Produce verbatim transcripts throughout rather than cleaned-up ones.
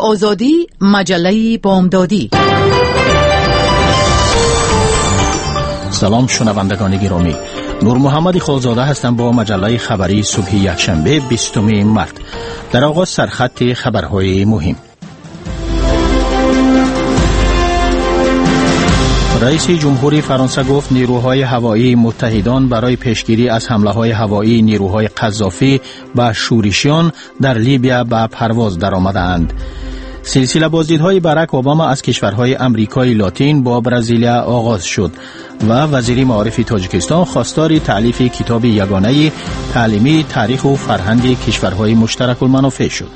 آزادی، مجله بامدادی. سلام شنوندگان گرامی، نور محمد خالزاده هستم با مجله خبری صبح یکشنبه بیستم مارس. در آغاز سرخط خبرهای مهم. رئیس جمهوری فرانسه گفت نیروهای هوایی متحدان برای پیشگیری از حمله‌های هوایی نیروهای قذافی به شورشیان در لیبیا به پرواز درآمدند. سلسله بازدیدهای باراک اوباما از کشورهای امریکای لاتین با برزیلیا آغاز شد و وزیر معارف تاجیکستان خواستار تألیف کتاب یگانه تعلیمی تاریخ و فرهنگ کشورهای مشترک المنافع شد.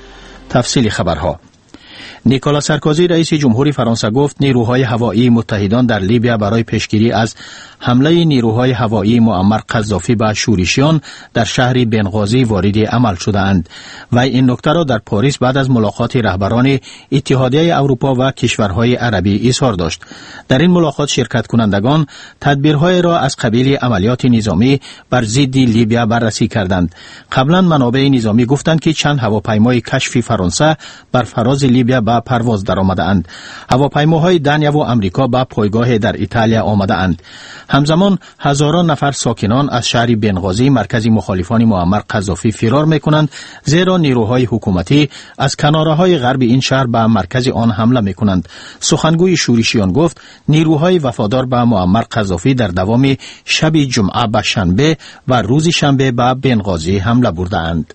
تفصیل خبرها. نیکولا سارکوزی رئیس جمهوری فرانسه گفت نیروهای هوایی متحدان در لیبیا برای پیشگیری از حمله نیروهای هوایی معمر قذافی به شورشیان در شهر بنغازی وارد عمل شدند و این نکته را در پاریس بعد از ملاقات رهبران اتحادیه اروپا و کشورهای عربی اظهار داشت. در این ملاقات شرکت کنندگان تدبیرهای را از قبیل عملیات نظامی بر ضد لیبیا بررسی کردند. قبلا منابع نظامی گفتند که چند هواپیمای کشفی فرانسه بر فراز لیبیا به پرواز درآمده‌اند. هواپیماهای دنیا و امریکا به پایگاه در ایتالیا آمده‌اند. همزمان هزاران نفر ساکنان از شهر بنغازی مرکز مخالفان معمر قذافی فرار می‌کنند، زیرا نیروهای حکومتی از کناره‌های غرب این شهر به مرکز آن حمله می‌کنند. سخنگوی شورشیان گفت نیروهای وفادار به معمر قذافی در دوام شب جمعه به شنبه و روز شنبه به بنغازی حمله بردند.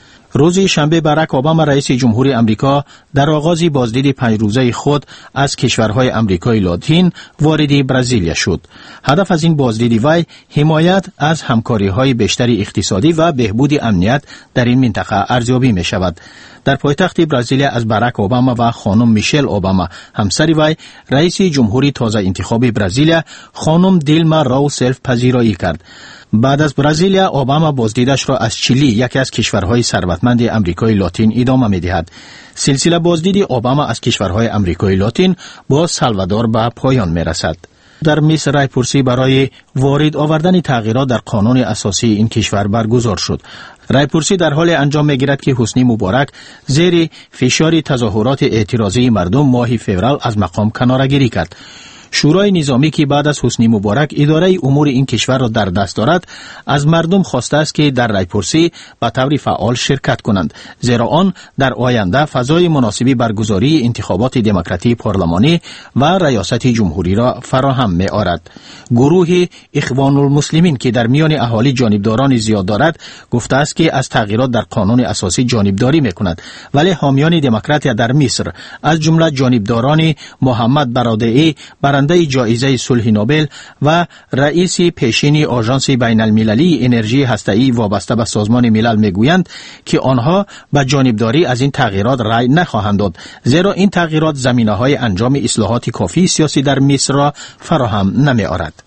روز شنبه باراک اوباما رئیس جمهوری امریکا در آغاز بازدید پنج روزه خود از کشورهای امریکای لاتین وارد برزیلیا شد. هدف از این بازدید وی حمایت از همکاری‌های بیشتر اقتصادی و بهبود امنیت در این منطقه ارزیابی می شود. در پایتخت برزیلیا از باراک اوباما و خانم میشل اوباما همسر وی رئیس جمهوری تازه انتخابی برزیلیا خانم دیلما راوسلف پذیرایی کرد. بعد از برزیلیا اوباما بازدیدش را از چیلی یکی از کشورهای ثروتمند امریکای لاتین ادامه می‌دهد. سلسله بازدید اوباما از کشورهای امریکای لاتین با سالوادور به پایان می‌رسد. در مصر رایپرسی برای وارد آوردن تغییرات در قانون اساسی این کشور برگزار شد. رایپرسی در حال انجام می‌گیرد که حسنی مبارک زیر فشار تظاهرات اعتراضی مردم ماه فوریه از مقام کناره‌گیری کرد. شورای نظامی که بعد از حسنی مبارک اداره امور این کشور را در دست دارد، از مردم خواسته است که در رایپرسی به طور فعال شرکت کنند، زیرا آن در آینده فضای مناسبی برگزاری انتخابات دموکراتی پارلمانی و ریاست جمهوری را فراهم می آورد. گروه اخوان المسلمین که در میان اهالی جانبداران زیاد دارد، گفته است که از تغییرات در قانون اساسی جانبداری می کند، ولی حامیان دموکراتیا در مصر از جمله جانبداران محمد برادعی برنده جایزه صلح نوبل و رئیس پیشین آژانس بین المللی انرژی هسته‌ای وابسته به سازمان ملل میگویند که آنها به جانبداری از این تغییرات رأی نخواهند داد، زیرا این تغییرات زمینه‌های انجام اصلاحات کافی سیاسی در مصر را فراهم نمی‌آورد.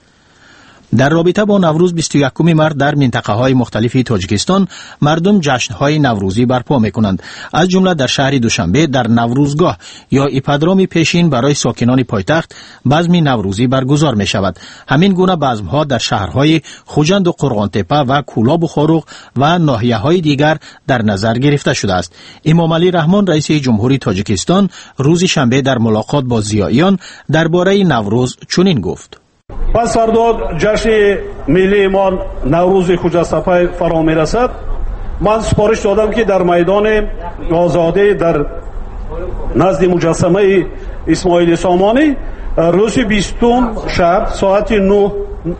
در رابطه با نوروز بیست و یکم مارس در منطقه‌های مختلف تاجیکستان مردم جشن‌های نوروزی برپا می‌کنند. از جمله در شهر دوشنبه در نوروزگاه یا ایپادروم پیشین برای ساکنان پایتخت بزم نوروزی برگزار می‌شود. همین گونه بزم‌ها در شهرهای خوجند و قرغانتپه و کولاب و خاروق و ناحیه‌های دیگر در نظر گرفته شده است. امام علی رحمان رئیس جمهوری تاجیکستان روز شنبه در ملاقات با ضیائیان درباره نوروز چنین گفت: پس فردا جشن ملی ما نوروز خوجستپه فرا میرسد. من سپارش دادم که در میدان آزادی در نزد مجسمه اسماعیل سامانی روز بیستم شب ساعت نه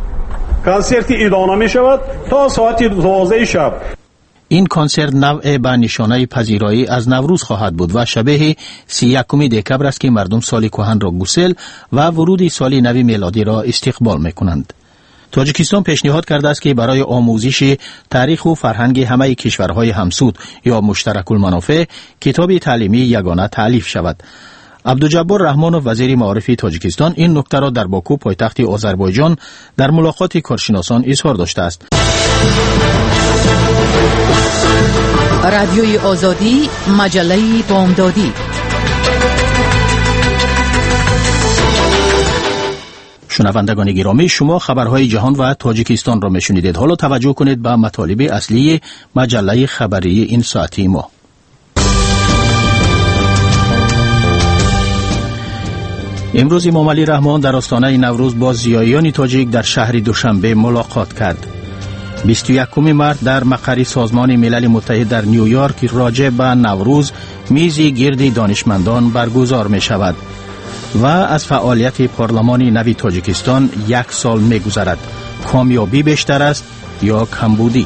کنسرت ادامه می شود تا ساعت دوازده شب. این کنسرت نوع به نشانه پذیرایی از نوروز خواهد بود و شبیه سی یکم دکبر است که مردم سال کهن را گسل و ورود سال نو میلادی را استقبال میکنند. تاجیکستان پیشنهاد کرده است که برای آموزش تاریخ و فرهنگ همه کشورهای همسود یا مشترک المنافع کتاب تعلیمی یگانه تألیف شود. عبدالجبار رحمان وزیر معارف تاجیکستان این نکته را در باکو پایتخت آذربایجان در ملاقات کارشناسان اظهار داشته است. رادیوی آزادی، مجله بامدادی. شنوندگان گرامی، شما خبرهای جهان و تاجیکستان را میشنیدید. حالا توجه کنید به مطالب اصلی مجله خبری این ساعتی ما. امروز امام علی رحمان در آستانه نوروز با زیاییان تاجیک در شهر دوشنبه ملاقات کرد. بیست و یکم مارس در مقر سازمان ملل متحد در نیویورک راجع به نوروز میزی گرد دانشمندان برگزار می شود و از فعالیت پارلمان نوی تاجیکستان یک سال می گذرد. کامیابی بیشتر است یا کمبودی؟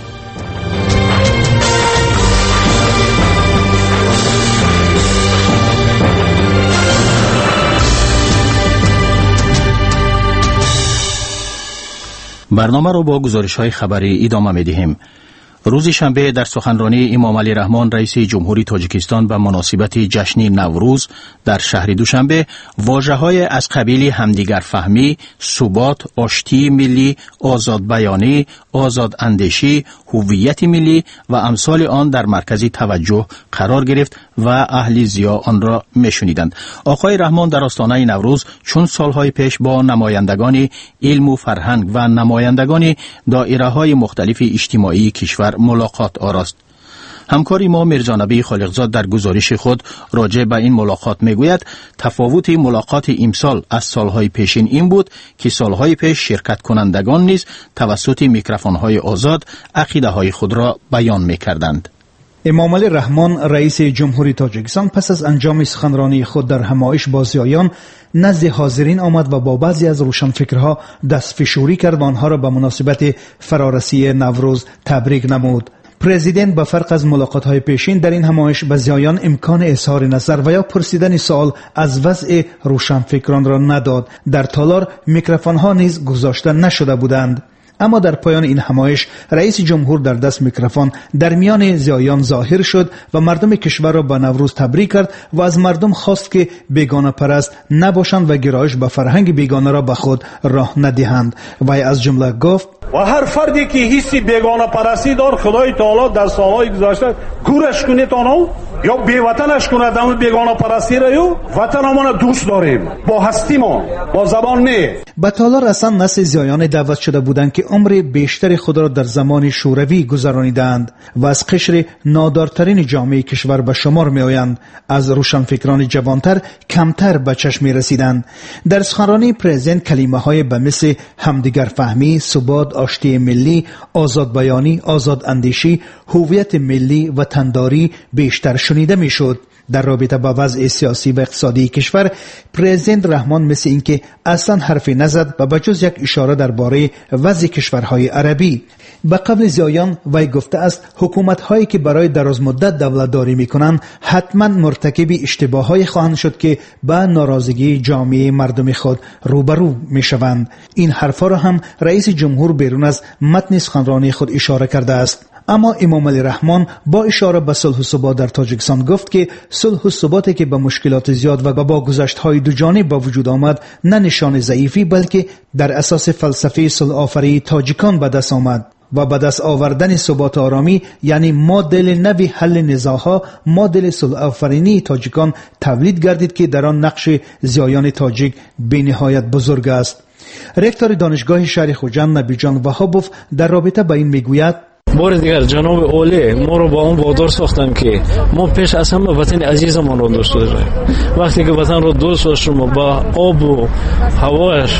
برنامه را با گزارش های خبری ادامه می دهیم. روز شنبه در سخنرانی امام علی رحمان رئیس جمهوری تاجیکستان به مناسبت جشن نوروز در شهر دوشنبه واژه‌های از قبیل همدیگر فهمی، ثبات، آشتی ملی، آزاد بیانی، آزاد اندیشی، هویت ملی و امثال آن در مرکز توجه قرار گرفت و اهل ضیا آن را میشنیدند. آقای رحمان در آستانه نوروز چون سالهای پیش با نمایندگان علم و فرهنگ و نمایندگان دایره‌های مختلف اجتماعی کشور ملاقات آراست. همکاری ما میرزا نبی خالقزاد در گزارش خود راجع به این ملاقات میگوید تفاوت ملاقات امسال از سالهای پیشین این بود که سالهای پیش شرکت کنندگان نیز توسط میکروفون‌های آزاد عقیده‌های خود را بیان میکردند. امام علی رحمان رئیس جمهوری تاجیکستان پس از انجام سخنرانی خود در همایش با زیایان نزد حاضرین آمد و با بعضی از روشنفکرها دستفشاری کرد و آنها را به مناسبت فرارسی نوروز تبریک نمود. پرزیدنت به فرق از ملاقات‌های پیشین در این همایش به زیایان امکان اظهار نظر و یا پرسیدن سوال از وضع روشنفکران را نداد. در تالار میکروفون‌ها نیز گذاشته نشده بودند. اما در پایان این همایش رئیس جمهور در دست میکروفون در میان زیایان ظاهر شد و مردم کشور را به نوروز تبریک کرد و از مردم خواست که بیگانه پرست نباشند و گرایش به فرهنگ بیگانه را به خود راه ندهند. و از جمله گفت و هر فردی که حس بیگانه پرستی دار خدای تعالی در سالهای گذشته گورش کنید آنها یا بیوطنش کند اما بیگانه پرستی را یا وطنمان دوست داریم با هستیمان با زبان نه. به تالار اصلا نسل زیایان دعوت شده بودند که عمر بیشتر خود را در زمان شوروی گذرانیدند و از قشر نادارترین جامعه کشور به شمار می آیند. از روشنفکران جوانتر کمتر به چشم می رسیدند. در سخنرانی پرزیدنت کلمه های به مثل همدیگر فهمی، ثبات، آشتی ملی، آزاد بیانی، آزاد اندیشی، هویت ملی و تنداری بیشتر شنیده می شد. در رابطه با وضع سیاسی و اقتصادی کشور پرزیدنت رحمان مثل اینکه اصلا حرفی نزد و بجز یک اشاره درباره وضع کشورهای عربی. به قبل زیایان وی گفته است حکومت‌هایی که برای دراز مدت دولتداری می‌کنند حتما مرتکب اشتباه‌های خواهند شد که به ناراضگی جامعه مردم خود روبرو می‌شوند. این حرفا را هم رئیس جمهور بیرون از متن سخنرانی خود اشاره کرده است. اما امام علی رحمان با اشاره به صلح و ثبات در تاجیکستان گفت که صلح و ثباتی که به مشکلات زیاد و با گذشت‌های دو جانب با وجود آمد نه نشان ضعیفی بلکه در اساس فلسفه صلح آفرینی تاجیکان به دست آمد و به دست آوردن ثبات آرامی یعنی مدل نوی حل نزاع‌ها مدل صلح آفرینی تاجیکان تولید گردید که در آن نقش زیایان تاجیک بی‌نهایت بزرگ است. رکتور دانشگاه شهر خوجند نبیجان وهابوف در رابطه با این میگوید بار دیگر جناب اولی ما رو با اون وادار ساختن که ما پیش از همه وطن عزیزمان رو دوست داریم. وقتی که وطن رو دوست داشتیم با آب و هواش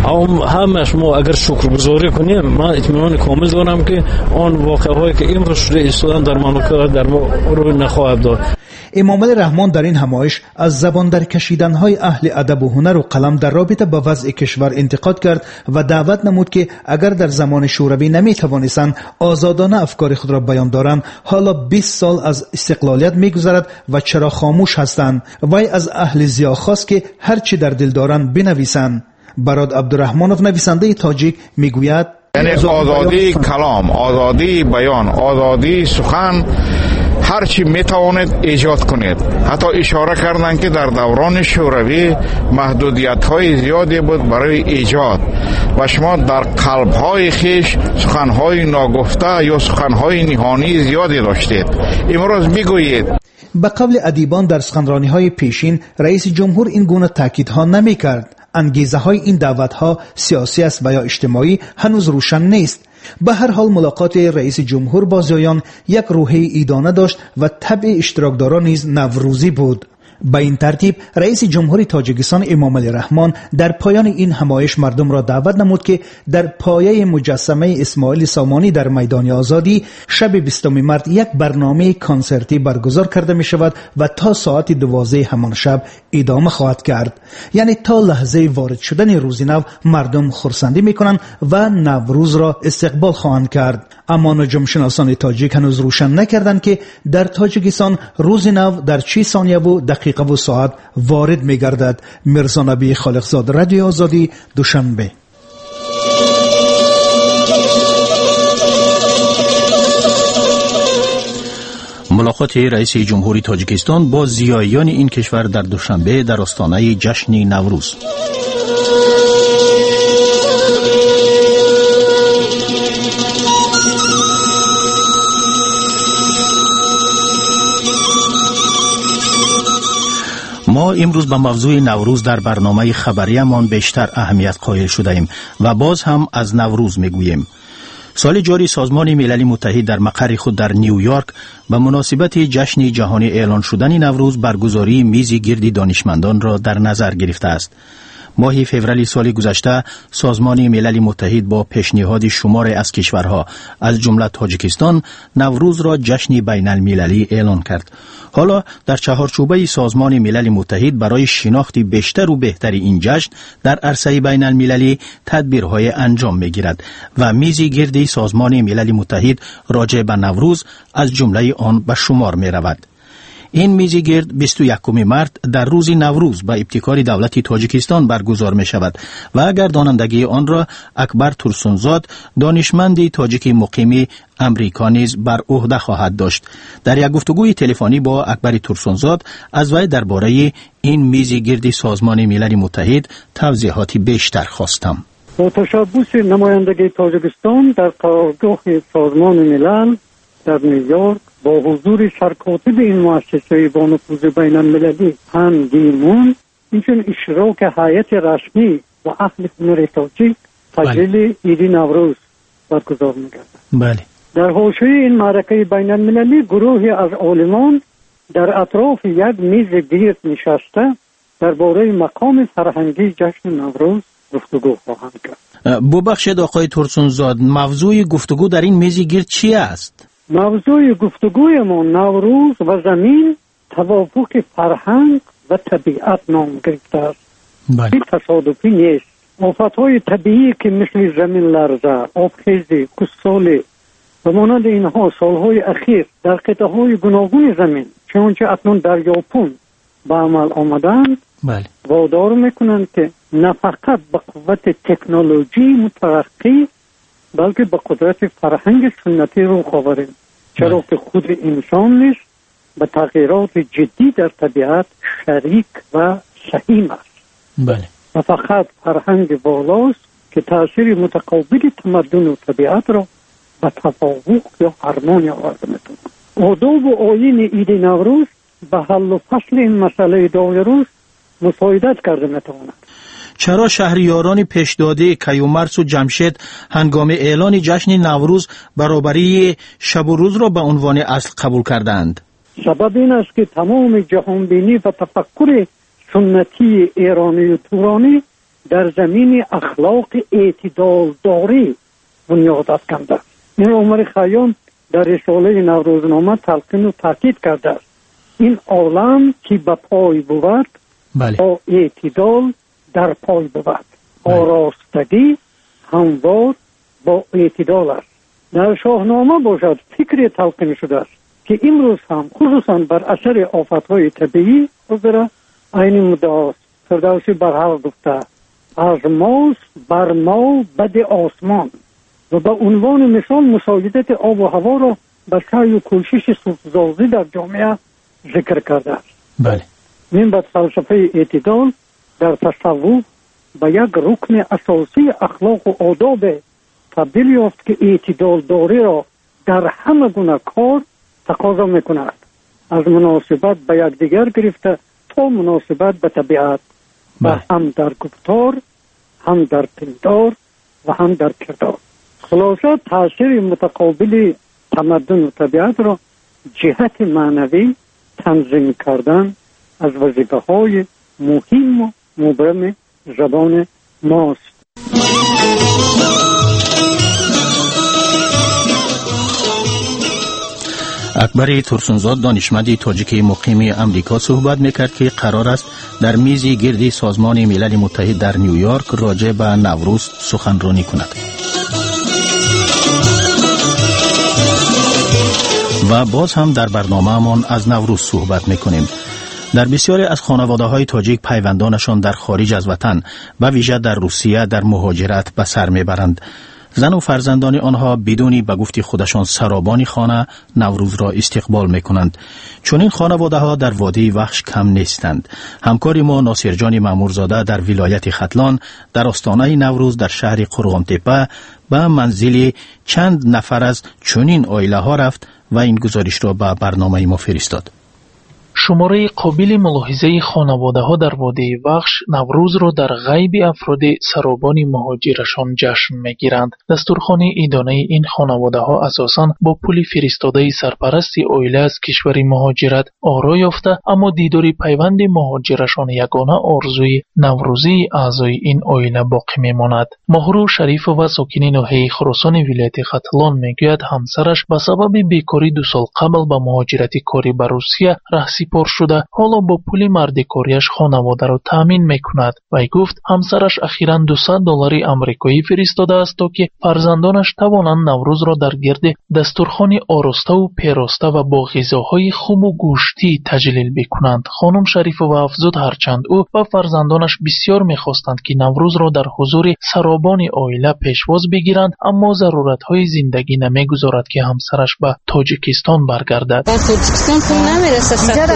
همش ما اگر شکرگزاری کنیم من اطمینان کامل دارم که آن واقعهایی که امروز شده ایستادن در مملکت در ما رو نخواهد داد. امام علی رحمان در این همایش از زبان در کشیدن‌های اهل ادب و هنر و قلم در رابطه با وضع کشور انتقاد کرد و دعوت نمود که اگر در زمان شوروی نمی‌توانستند آزادانه افکار خود را بیان دارند حالا بیست سال از استقلالیت می‌گذرد و چرا خاموش هستند. وی از اهل ضیا خواست که هر چی در دل دارند بنویسند. براد عبدالرحمانوف نویسنده تاجیک میگوید یعنی آزادی کلام، آزادی بیان، آزادی سخن هر چی میتوانید ایجاد کنید. حتی اشاره کردن که در دوران شوروی محدودیت های زیادی بود برای ایجاد و شما در قلب های خیش سخن های ناگفته یا سخن های نهانی زیادی داشتید. امروز میگویید. به قبل ادیبان در سخنرانی های پیشین رئیس جمهور این گونه تاکیدها نمی کرد. انگیزه های این دعوت ها سیاسی است و یا اجتماعی هنوز روشن نیست. به هر حال ملاقات رئیس جمهور با زیایان یک روحیه ایدانه داشت و طبع اشتراکداران نیز نوروزی بود. به این ترتیب رئیس جمهوری تاجیکستان امامعلی رحمان در پایان این همایش مردم را دعوت نمود که در پایه مجسمه اسماعیل سامانی در میدان آزادی شب بیستم مارس یک برنامه کنسرتی برگزار کرده می شود و تا ساعت دوازده همان شب ادامه خواهد کرد. یعنی تا لحظه وارد شدن روز نو مردم خرسندی می کنند و نوروز را استقبال خواهند کرد. اما نجوم شناسان تاجیک هنوز روشن نکردند که در تاجیکستان روز نو در چه ثانیه و دقیقه و ساعت وارد می گردد. میرزا نبی خالقزاد، رادیو آزادی، دوشنبه. ملاقات رئیس جمهوری تاجیکستان با زیایان این کشور در دوشنبه در آستانه جشن نوروز. ما امروز به موضوع نوروز در برنامه خبریمان بیشتر اهمیت قائل شده ایم و باز هم از نوروز میگوییم. سال جاری سازمان ملل متحد در مقر خود در نیویورک به مناسبت جشن جهانی اعلان شدن نوروز برگزاری میزی گرد دانشمندان را در نظر گرفته است. ماه فوریه سال گذشته سازمان ملل متحد با پیشنهاد شمار از کشورها از جمله تاجیکستان نوروز را جشن بین المللی اعلان کرد. حالا در چهارچوبه سازمان ملل متحد برای شناخت بیشتر و بهتر این جشن در عرصه بین المللی تدبیرهای انجام می گیرد و میزی گرد سازمان ملل متحد راجع به نوروز از جمله آن به شمار می رود. این میزی گرد بیست و یکم مارس در روز نوروز به ابتکار دولت تاجیکستان برگزار می شود و گردانندگی آن را اکبر ترسونزاد، دانشمند تاجیک مقیم امریکا نیز بر عهده خواهد داشت. در یک گفتگوی تلفنی با اکبر ترسونزاد از وی درباره این میزی گرد سازمان ملل متحد توضیحاتی بیشتر خواستم. با تشبث نمایندگی تاجیکستان در قرارگاه سازمان ملل در نیویورک با حضور سرکاتب این مؤسسه با نفوذ بین المللی هم دیمون اینچون اشتراک هیئت رسمی و اهل هنر تاجیک تجلیل عید نوروز برگزار می‌گردد. بله. در حاشیه این معرکه بین المللی گروهی از عالمان در اطراف یک میز گرد نشسته درباره مقام فرهنگی جشن نوروز گفتگو خواهند کرد. ببخشید آقای ترسونزاد، موضوع گفتگو در این میز گرد چی است؟ موضوع گفتگوی ما نوروز و زمین، توافق فرهنگ و طبیعت نام گرفته است. بله. این تصادفی نیست. آفتهای طبیعی که مثل زمین لرزه، آبخیزی، کسالی و مانند اینها سالهای اخیر در قطعه‌های گوناگون زمین چنانچه اکنون در ژاپن به عمل آمدند، بله، وادار میکنند که نه فقط به قوت تکنولوژی مترقی بلکه به قدرت فرهنگ سنتی رو آوریم، چرا که خود انسان نیست به تغییرات جدی در طبیعت شریک و سهیم است. بله. و فقط فرهنگ بالاست که تأثیر متقابل تمدن و طبیعت را به تفاوق یا هارمونی آورده میتونه. آداب و آیین عید نوروز به حل و فصل این مسئله داوروز مساعدت کرده میتواند. چرا شهریاران پیشداده کیومرث و جمشید هنگام اعلان جشن نوروز برابری شب و روز را به عنوان اصل قبول کردند؟ سبب این است که تمام جهانبینی و تفکر سنتی ایرانی و تورانی در زمین اخلاق اعتدال داری بنیاد افکنده است. این عمر خیام در رساله نوروزنامه تلقین و تاکید کرده است. این عالم که به پای بود، بله، با اعتدال در پای بود. آراستگی هموار با اعتدال است. در شاهنامه باشد فکر تلقین شده است که امروز هم خصوصا بر اثر آفتهای طبیعی حضر این مدعاست. فردوسی برحق گفته از ماست بر ما بد آسمان و به عنوان مثال مساعدت آب و هوا را به سعی و کوشش سوزسازی در جامعه ذکر کرده است. بله. این به فلسفه اعتدال در تصوف به یک رکن اساسی اخلاق و آداب تبدیل یافت که اعتدال داری را در همه گونه کار تقاضا میکند، از مناسبت به یکدیگر گرفته تا مناسبت به طبیعت و هم در گفتار، هم در پندار و هم در کردار. خلاصه تاثیر متقابل تمدن و طبیعت را جهت معنوی تنظیم کردن از وظیفه‌های مهم و مبرم زبان ماست. اکبر ترسونزاد دانشمندی تاجیک مقیم امریکا صحبت میکرد که قرار است در میز گردی سازمان ملل متحد در نیویورک راجع به نوروز سخنرانی کند. و باز هم در برنامه‌مان از نوروز صحبت میکنیم. در بسیاری از خانواده‌های تاجیک پیوندانشان در خارج از وطن و ویژه در روسیه در مهاجرت به سر میبرند. زن و فرزندان آنها بدونی به گفت خودشان سرابان خانه نوروز را استقبال میکنند. چون این خانواده ها در وادی وحش کم نیستند. همکار ما ناصر جان مامورزاده در ولایت ختلان در آستانه نوروز در شهر قرغانتپه به منزل چند نفر از چنین عائله ها رفت و این گزارش را به برنامه ما فرستاد. شماره قابل ملاحظه خانواده ها در وادی وحش نوروز را در غیب افراد سرابان مهاجرشان جشن میگیرند. دستورخانه ایدانه این خانواده ها اساساً با پول فرستاده سرپرست عائله از کشور مهاجرت آرا یافته، اما دیدار پیوند مهاجرشان یگانه آرزوی نوروزی اعضای این عائله باقی میماند. ماهرو شریف و ساکن ناحیه خراسان ولایت ختلان میگوید همسرش به سبب بیکاری دو سال قبل به مهاجرت کاری به روسیه سپار شده، حالا با پول مردکاریش خانواده را تامین میکند. وی گفت همسرش اخیراً دویست دلار آمریکایی فرستاده است تا که فرزندانش توانند نوروز را در گرد دسترخوان آراسته و پیراسته و با غذاهای خوب و گوشتی تجلیل بکنند. خانم شریف و افزود هرچند او و فرزندانش بسیار میخواستند که نوروز را در حضور سرابان عائله پیشواز بگیرند، اما ضرورت‌های زندگی نمیگذارد که همسرش به تاجیکستان برگردد. تاجیکستان پول نمیرسه،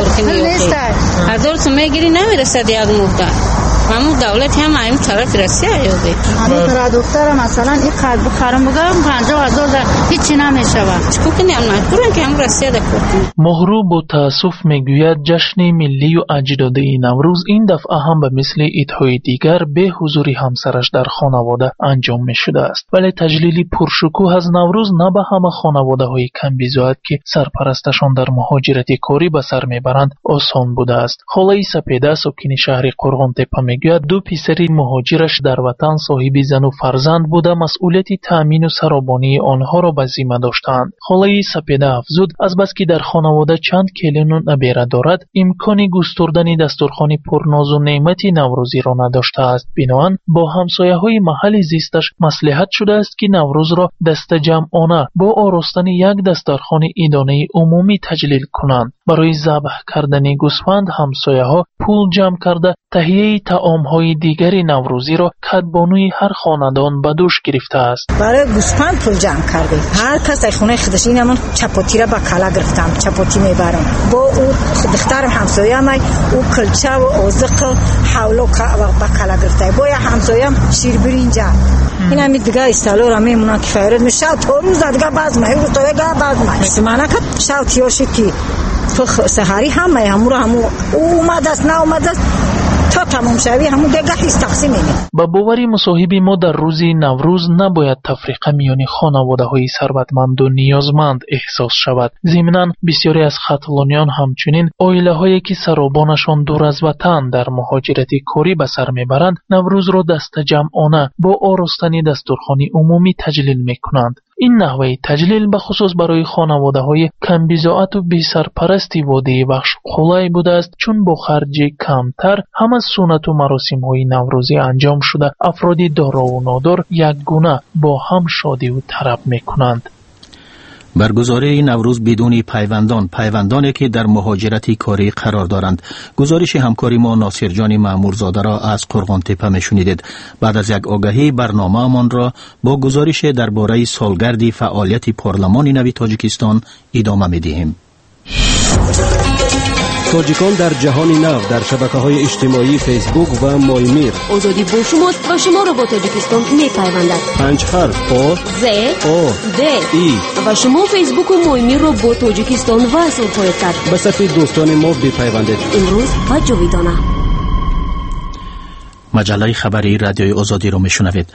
هزار تومه گیری نمیرسد یک مقدار. همون دولت هم این طرف رسیه یاده. همین پرادکتر مثلا این قرض بخرم بگم پنجاه هزار در هیچی نمیشود. چکو کنی هم مجبورن که هم رسیه ده کردن. مهرو با تأسف میگوید جشن ملی و اجدادی نوروز این دفعه هم به مثل عیدهای دیگر به حضور همسرش در خانواده انجام میشده است. ولی تجلیل پرشکوه از نوروز نه به همه خانواده های کم بیزاید که سرپرستشان در مهاجرت کاری به سر میبرند آسان بوده است. خاله سپیده ساکن شهر قرغانتپه میگوید دو پسر مهاجرش در وطن صاحب زن و فرزند بوده مسئولیت تامین و سرابانی آنها را به ذمه داشتند. خاله سپیده افزود از بس که در خانواده چند کلن و نبیره دارد امکان گستردن دسترخوان پرناز و نعمت نوروزی را نداشته است. بنابراین با همسایه های محل زیستش مصلحت شده است که نوروز را دست جمعانه با آراستن یک دسترخوان عیدانه عمومی تجلیل کنند. برای ذبح کردن گوسفند همسایه ها پول جمع کرده تهیه طعام‌های دیگری نوروزی را کدبانوی هر خاندان به دوش گرفته است. برای گوسفند پول جمع کرده. هر کس از خونه خودش اینمون چپاتی را به کلا گرفتم، چپاتی میبرم. با او دخترم همسایه من او کلچه و اوزق حولو به کلا گرفته. با یا همسایه شیر برنجا. این هم دیگه استالو را میمونه که فایرد میشه تا روز دیگه باز مه رو تا دیگه باز مه. سمانه که شاوت یوشی کی فخ سحری همه همو را همو اومد است نه اومد است تا تمام شوی همون دیگه هیچ تقسیم نمیشه. با باوری مصاحب ما در روز نوروز نباید تفریقه میان خانواده های ثروتمند و نیازمند احساس شود. ضمناً بسیاری از ختلانیان همچنین عائله هایی که سرابانشان دور از وطن در مهاجرت کاری به سر میبرند نوروز را دست جمعانه با آراستن دسترخوان عمومی تجلیل میکنند. این نحوه تجلیل به خصوص برای خانواده های کم بضاعت و بی سرپرستی وادی وحش قلای بوده است، چون با خرج کمتر هم از سنت و مراسم های نوروزی انجام شده افرادی دارا و نادار یک گونه با هم شادی و طرب میکنند. برگزاری نوروز بدون پیوندان پیوندانی که در مهاجرتی کاری قرار دارند. گزارش همکاری ما ناصر جان مامورزاده را از قرغانتپه میشنیدید. بعد از یک آگهی برنامه من را با گزارش درباره سالگرد فعالیت پارلمان نوی تاجیکستان ادامه میدهیم. تاجیکان در جهان نو در شبکه‌های اجتماعی فیسبوک و مایمیر. آزادی با شماست و شما را با تاجیکستان می‌پیوندد. پنج حرف آ ز آ د ای و شما فیسبوک و مایمیر را با تاجیکستان وصل خواهید کرد. به صف دوستان ما بپیوندید. امروز و جاویدانه. مجله خبری رادیوی آزادی را میشنوید.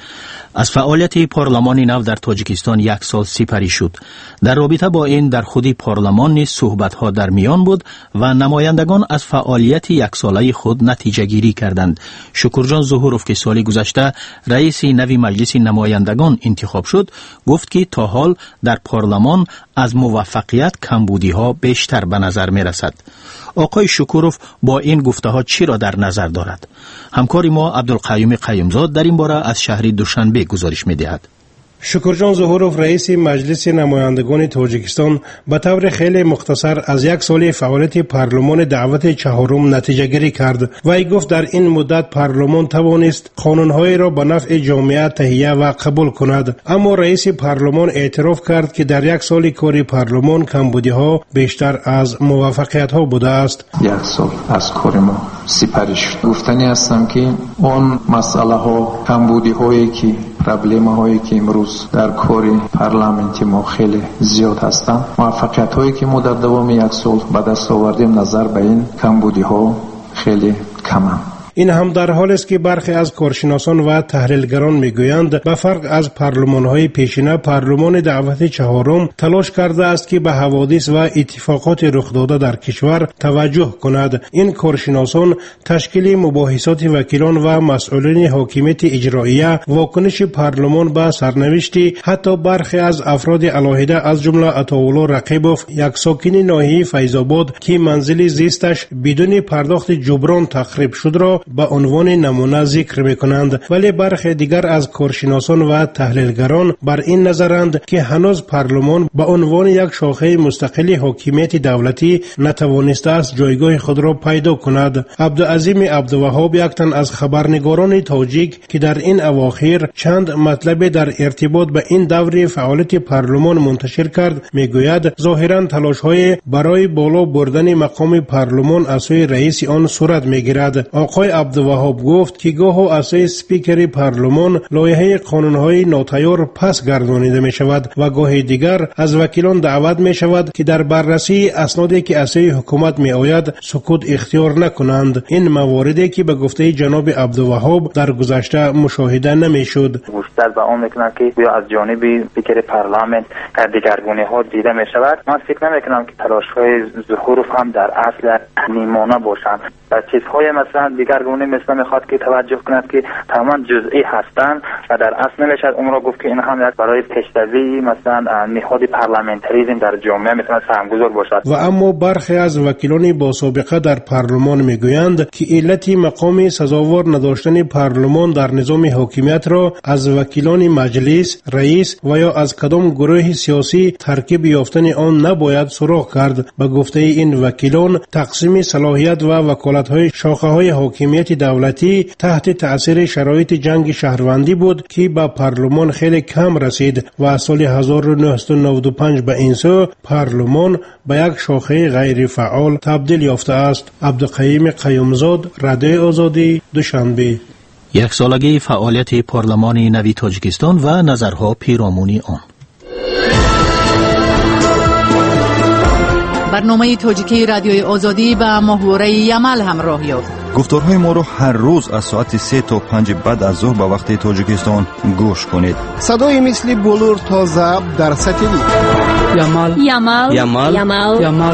از فعالیت پارلمان نو در تاجیکستان یک سال سپری شد. در رابطه با این در خودی پارلمان نیز صحبت‌ها در میان بود و نمایندگان از فعالیت یک ساله خود نتیجه گیری کردند. شکرجان ظهوروف که سال گذشته رئیس نوی مجلس نمایندگان انتخاب شد، گفت که تا حال در پارلمان از موفقیت کمبودی‌ها بیشتر به نظر می‌رسد. آقای شکوروف با این گفته ها چی را در نظر دارد؟ همکار ما عبدالقیوم قیومزاد در این باره از شهر دوشنبه گزارش می‌دهد. شکرجان ظهوروف رئیس مجلس نمایندگان تاجیکستان به طور خیلی مختصر از یک سال فعالیت پارلمان دعوت چهارم نتیجه گیری کرد. وی گفت در این مدت پارلمان توانست قانون‌های را به نفع جامعه تهیه و قبول کند، اما رئیس پارلمان اعتراف کرد که در یک سال کار پارلمان کمبودی‌ها بیشتر از موفقیت‌ها بوده است. یک سال از کار ما سپری شد. گفتنی هستم که آن مسئله‌ها، کمبودی‌هایی که پرابلم‌هایی که امروز در کار پارلمانت ما خیلی زیاد هستند، موفقیت‌هایی که ما در دوام یک سال به دست آوردیم نظر به این کمبودی‌ها خیلی کمند. این هم در حالی است که برخی از کارشناسان و تحلیلگران میگویند به فرق از پارلمان‌های پیشینه، پارلمان دعوت چهارم تلاش کرده است که به حوادث و اتفاقات رخ داده در کشور توجه کند. این کارشناسان تشکیل مباحثات وکیلان و مسئولین حاکمیت اجراییه، واکنش پارلمان به سرنوشتی حتی برخی از افراد علاهده از جمله عطاالله رقیبوف، یک ساکن ناحیه فیض‌آباد که منزل زیستش بدون پرداخت جبران تخریب شد را به عنوان نمونه ذکر می‌کنند. ولی برخی دیگر از کارشناسان و تحلیلگران بر این نظرند که هنوز پارلمان به عنوان یک شاخه مستقل حاکمیت دولتی نتوانسته است جایگاه خود را پیدا کند. عبدالعظیم عبدالوهاب، یک تن از خبرنگاران تاجیک که در این اواخر چند مطلب در ارتباط به این دور فعالیت پارلمان منتشر کرد، میگوید ظاهراً تلاش‌های برای بالا بردن مقام پارلمان از سوی رئیس آن صورت می‌گیرد. آقای عبدالوهاب گفت که گاه از سوی سپیکر پارلمان لایحه قانون‌های ناتیار پس گردانیده می شود و گاه دیگر از وکیلان دعوت می شود که در بررسی اسنادی که از سوی حکومت می آید سکوت اختیار نکنند. این مواردی که به گفته جناب عبدالوهاب در گذشته مشاهده نمی شد. بیشتر به اون میکنم که بیا از جانب سپیکر پارلمان دیگرگونی ها دیده می شود. من فکر نمی کنم که تلاش‌های ظهوروف هم در اصل نیمانه باشند. و چیزهای مثلا دیگرگونه مثلا میخواد که توجه کند که تماما جزئی هستند و در اصل نمیشد اون را گفت که این هم یک برای پیشروی مثلا نهاد پارلمانتریسم در جامعه مثلا سهمگذار باشد. و اما برخی از وکیلان با سابقه در پارلمان میگویند که علت مقام سزاوار نداشتن پارلمان در نظام حاکمیت را از وکیلان مجلس، رئیس و یا از کدام گروه سیاسی ترکیب یافتن آن نباید سراغ کرد. به گفته این وکیلان تقسیم صلاحیت و وکالت‌های شاخه‌های حاکمیت دولتی تحت تأثیر شرایط جنگ شهروندی بود که به پارلمان خیلی کم رسید و از سال هزار و نهصد و نود و پنج به این سو پارلمان به یک شاخه غیر فعال تبدیل یافته است. عبدالقیوم قیومزاد، رادیو آزادی، دوشنبه. یک سالگی فعالیت پارلمان نوی تاجیکستان و نظرها پیرامونی آن. برنامه تاجیکی رادیوی آزادی به محور یمل همراه یافت. گفتارهای ما رو هر روز از ساعت سه تا پنج بعد از ظهر به وقت تاجیکستان گوش کنید. صدای مثل بلور تا ضبط در ساتلیت. یمل یمل یمل یمل یمل.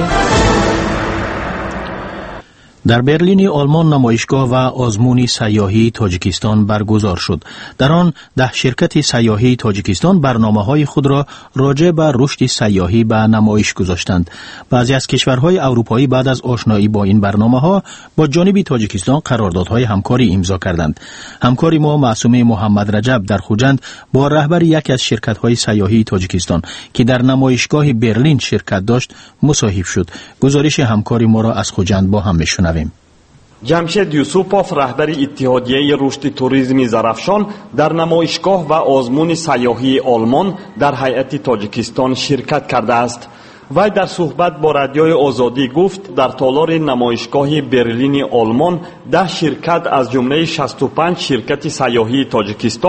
در برلین آلمان نمایشگاه و آزمون سیاحی تاجیکستان برگزار شد. در آن ده شرکت سیاحی تاجیکستان برنامه‌های خود را راجع به رشد سیاحی به نمایش گذاشتند. بعضی از کشورهای اروپایی بعد از آشنایی با این برنامه‌ها با جانب تاجیکستان قراردادهای همکاری امضا کردند. همکاری ما معصومه محمد رجب در خوجند با رهبر یکی از شرکت‌های سیاحی تاجیکستان که در نمایشگاه برلین شرکت داشت مصاحب شد. گزارش همکاری ما را از خوجند با هم می‌شنویم. جمشید یوسوپوف رهبر اتحادیه رشد توریسم زرافشان در نمایشگاه و آزمون سیاحی آلمان در هیئت تاجیکستان شرکت کرده است. وی در صحبت با رادیوی آزادی گفت در تالار نمایشگاه برلین آلمان ده شرکت از جمله شصت و پنج شرکت سیاحی تاجیکستان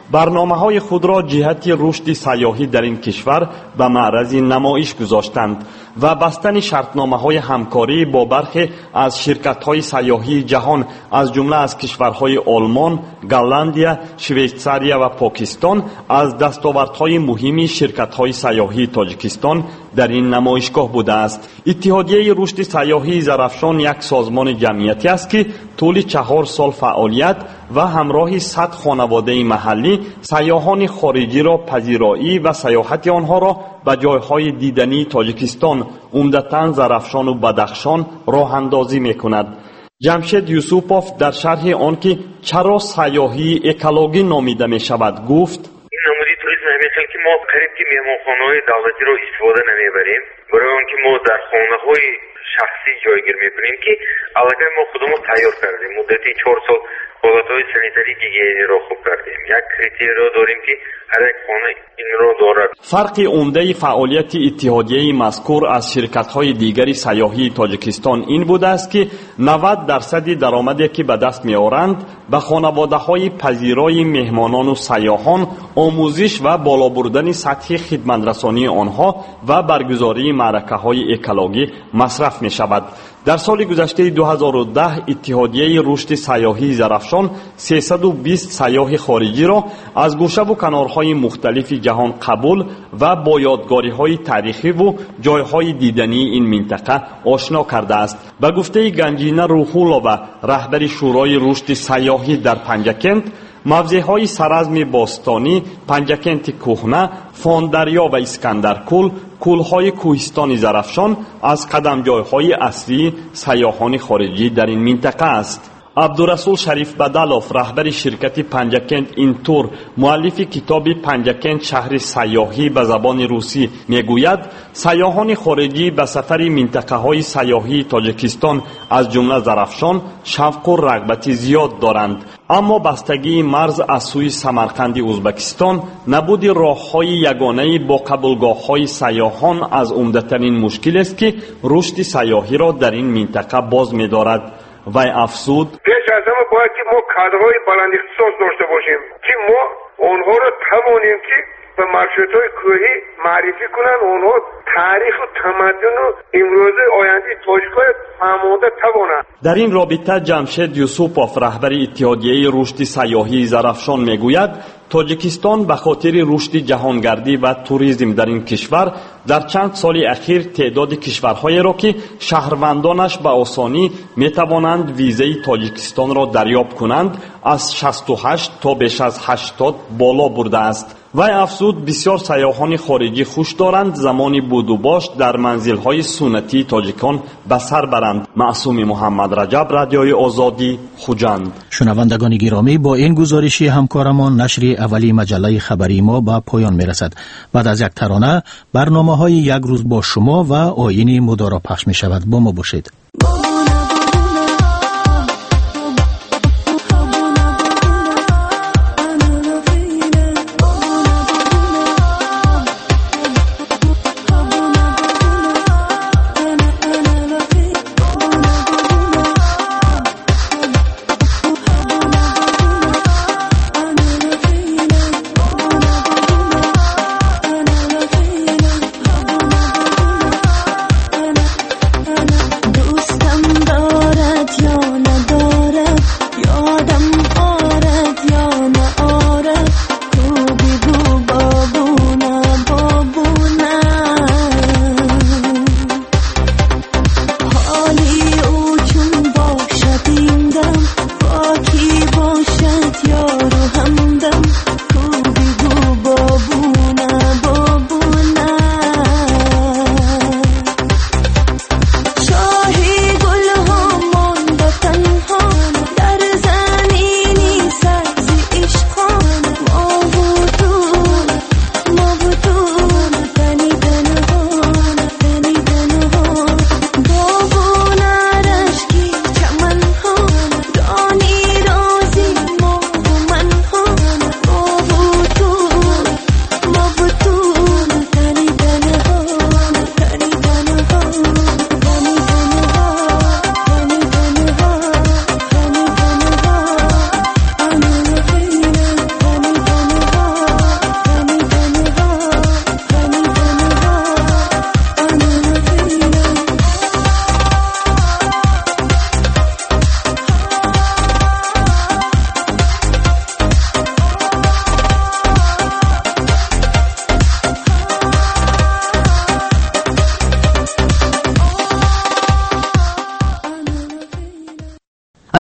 برنامه‌های خود را جهت رشد سیاحی در این کشور به معرض نمایش گذاشتند و بستن شرطنامه‌های همکاری با برخی از شرکت‌های سیاحی جهان از جمله از کشورهای آلمان، گالندیا، شویتزاریا و پاکستان از دستاوردهای مهمی شرکت‌های سیاحی تاجیکستان در این نمایشگاه بوده است. اتحادیه رشد سیاحی زرافشان یک سازمان جمعیتی است که طول چهار سال فعالیت و همراه صد خانواده محلی سیاحان خارجی را پذیرایی و سیاحت آنها را به جایهای دیدنی تاجیکستان عمدتاً زرافشان و بدخشان راه اندازی می‌کند. جمشید یوسوپوف در شرح آن که چرا سیاحی اکولوژی نامیده می‌شود گفت: این نمودی توریسم همیشه که ما قریب که مهمانخانه‌های دولتی را استفاده نمیبریم، برای آنکه ما در خانه‌های شخصی جایگیر می‌کنیم که علاقه ما خودمون تیار کردیم. مدتی چهار سال حالتهای سانیتری گیگینی را خوب کردیم. یک کریترییا داریم که هر یک خانه این را دارد. فرق عمده فعالیت اتحادیه مذکور از شرکت‌های دیگری سیاحی تاجیکستان این بوده است که نود درصد درآمدی که به دست می‌آورند به خانواده‌های پذیرای مهمانان و سیاحان آموزش و بالا بردن سطح خدمترسانی آنها و برگزاری معرکه‌های اکولوژی مصرف می‌شود. در سال گذشته دو هزار و ده اتحادیه رشد سیاحی زرافشان سیصد و بیست سیاح خارجی را از گوشه و کنارهای مختلف جهان قبول و با یادگاری‌های تاریخی و جایهای دیدنی این منطقه آشنا کرده است. به گفته گنجینه روح‌الله، رهبر شورای رشد سیاحی در پنجکند، موضع‌های سرزم باستانی، پنجکند کهنه، فاندریا و اسکندرکل، کل‌های کوهستان زرافشان از قدمجای‌های اصلی سیاحان خارجی در این منطقه است. عبدالرسول شریف بدلوف، رهبر شرکت پنجکند اینتور، مؤلف کتاب پنجکند شهر سیاحی به زبان روسی میگوید سیاحان خارجی به سفر منطقه‌های سیاحی تاجیکستان از جمله زرافشان شوق و رغبت زیاد دارند، اما بستگی مرز از سوی سمرقند ازبکستان نبود راه‌های یگانه با قبولگاه‌های سیاحان از عمده‌ترین مشکل است که رشد سیاحی را در این منطقه باز می‌دارد. وی افزود: پیش از همه باید که ما کادرهای بلند اختصاص داشته باشیم که ما آنها را توانیم که به مارشروت‌های کوهی معرفی کنند، آنها تاریخ و تمدن و امروزه آینده تاجیک‌ها فهمانده توانند. در این رابطه جمشید یوسوپوف، رهبر اتحادیه رشد سیاحی زرافشان میگوید تاجیکستان به خاطر رشد جهانگردی و توریسم در این کشور در چند سال اخیر تعداد کشورهایی را که شهروندانش به آسانی میتوانند ویزای تاجیکستان را دریافت کنند از شصت و هشت تا بیش از هشتاد بالا برده است. وی افزود بسیار سیاحان خارجی خوش دارند زمانی بود و باش در منزل‌های سنتی تاجیکان به سر برند. معصوم محمد رجب، رادیوی آزادی، خوجند. شنوندگان گرامی، با این گزارشی همکارمان نشر اولی مجله خبری ما به پایان میرسد. بعد از یک ترانه برنامه‌های یک روز با شما و آیین مدارا پخش می شود. با ما باشید.